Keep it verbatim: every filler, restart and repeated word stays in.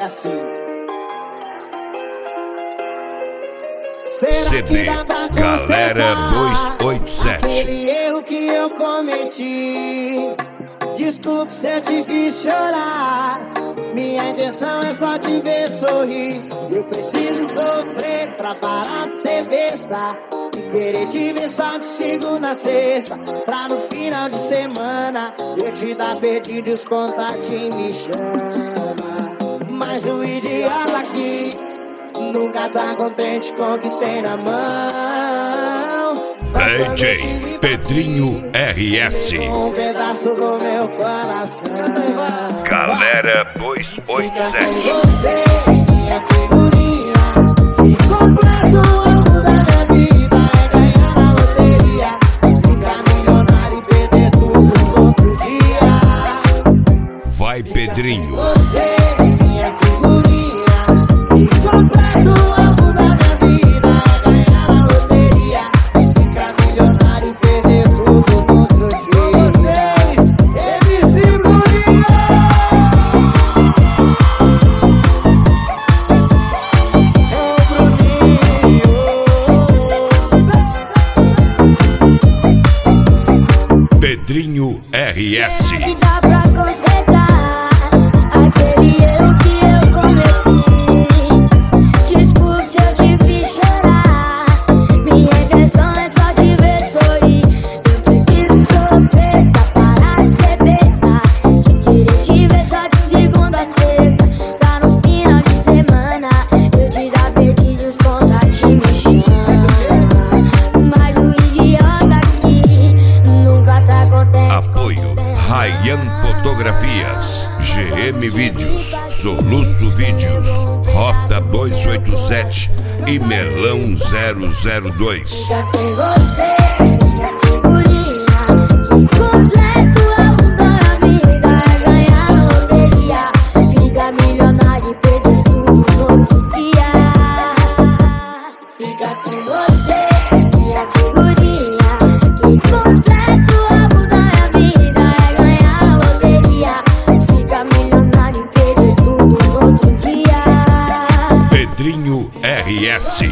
assim. C D Galera dois oito sete. Aquele erro que eu cometi, desculpe se eu te fiz chorar. Minha intenção é só te ver sorrir. Eu preciso sofrer pra parar de ser besta e querer te ver só de segunda a sexta, pra no final de semana eu te dar perdido e os contatinhos me chama. Mas o idiota aqui nunca tá contente com o que tem na mão. D J Pedrinho R S. Um pedaço do meu coração. Galera dois oito Fica sem sete. você, minha figurinha, que completa o alvo da minha vida. É ganhar na loteria, ficar milionário e perder tudo no outro dia. Vai Pedrinho. Você, minha figurinha, que completa o alvo da minha vida. É ganhar na loteria, ficar milionário e perder tudo no outro dia. Com vocês, M C Bruninho. Pedrinho R S. Que dá pra consertar aquele erro que eu cometi. Desculpe se eu te fiz chorar. Minha intenção é só te ver sorrir. Eu preciso sofrer pra parar de ser besta, de querer te ver só de segunda a sexta, pra no final de semana eu te dar perdido e os contatinhos me chamam. Mas o idiota aqui nunca tá contente. Apoio Ryan Fotografias, G M Vídeos, Soluço Vídeos, Rota dois oito sete e Melão zero zero dois. Fica sem você, minha figurinha, que completo o álbum da minha vida. É ganhar na loteria, fica milionário e perder tudo no outro dia. Fica sem você, minha figurinha, que completa o álbum da minha vida. É ganhar na loteria, fica milionário e perder tudo no outro dia. Pedrinho R S.